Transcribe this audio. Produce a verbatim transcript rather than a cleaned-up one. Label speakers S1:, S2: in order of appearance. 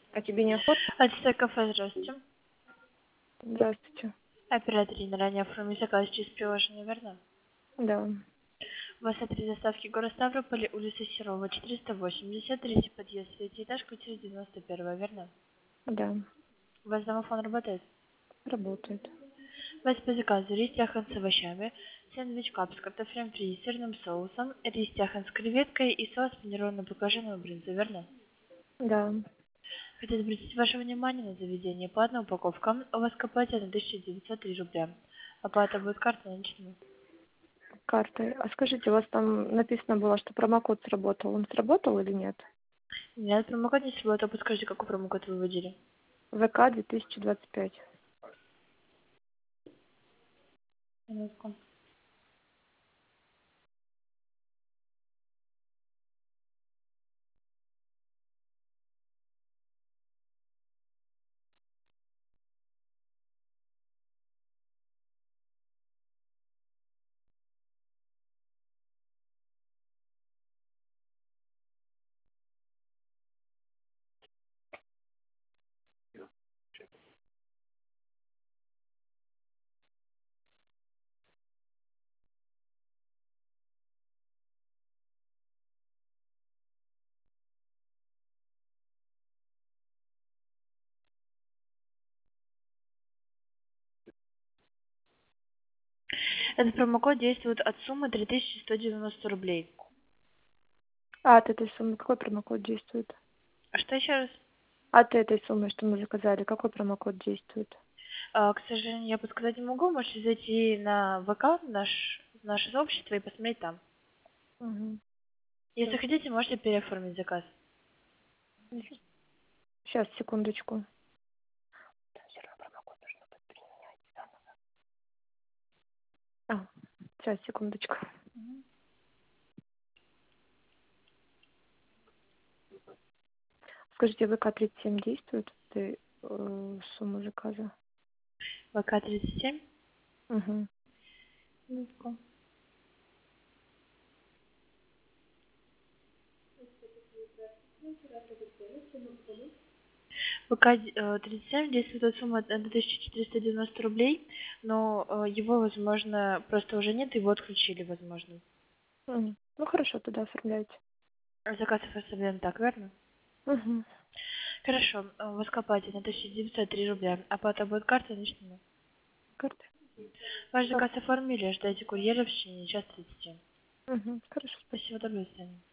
S1: А тебе не охота?
S2: Аттестат кафе, здравствуйте.
S1: Здравствуйте.
S2: Оператор не ранее оформить заказ через приложение, верно?
S1: Да,
S2: У вас адрес доставки город Ставрополь, улица Серова, четыреста восемьдесят, третий подъезд, третий этаж, квартира девяносто один, верно?
S1: да,
S2: У вас домофон работает?
S1: работает.
S2: У вас по заказу рис яхан с овощами, сэндвич кап с картофелем фри и сырным соусом, рис яхан с креветкой и соус панированно-баклажанового брынзы, верно?
S1: Да,
S2: Хотел обратить ваше внимание на заведение. По одной упаковкам у вас КПТ на тысяча девятьсот три рубля. Оплата будет картой наличными.
S1: картой. А скажите, у вас там написано было, что промокод сработал. Он сработал или нет?
S2: Нет, промокод не сработал. Подскажите, какой промокод вы вводили?
S1: ВК две тысячи двадцать пять.
S2: Минутку. Этот промокод действует от суммы три тысячи сто девяносто рублей.
S1: А от этой суммы какой промокод действует?
S2: А что еще раз?
S1: От этой суммы, что мы заказали, какой промокод действует?
S2: А, к сожалению, я подсказать не могу. Можете зайти на ВК, наш, наше сообщество, и посмотреть там.
S1: Угу.
S2: Если хотите, можете переоформить заказ.
S1: Сейчас, секундочку. А, сейчас, секундочку. Скажите, ВК тридцать семь действует? Ты э, сумма заказа?
S2: ВК тридцать семь.
S1: Угу.
S2: Минутку. ВК э, тридцать семь действует от суммы две тысячи четыреста девяносто рублей, но э, его, возможно, просто уже нет, его отключили, возможно.
S1: Ну хорошо, тогда оформляйте.
S2: Заказ оформлен так, верно?
S1: Угу.
S2: Хорошо, э, у вас копайте на тысяча девятьсот три рубля. Оплата будет картой наличными.
S1: Карты.
S2: Ваш заказ оформили, ждайте курьера в течение часа тридцати.
S1: Угу. Хорошо, спасибо.
S2: Спасибо, доброго свидания.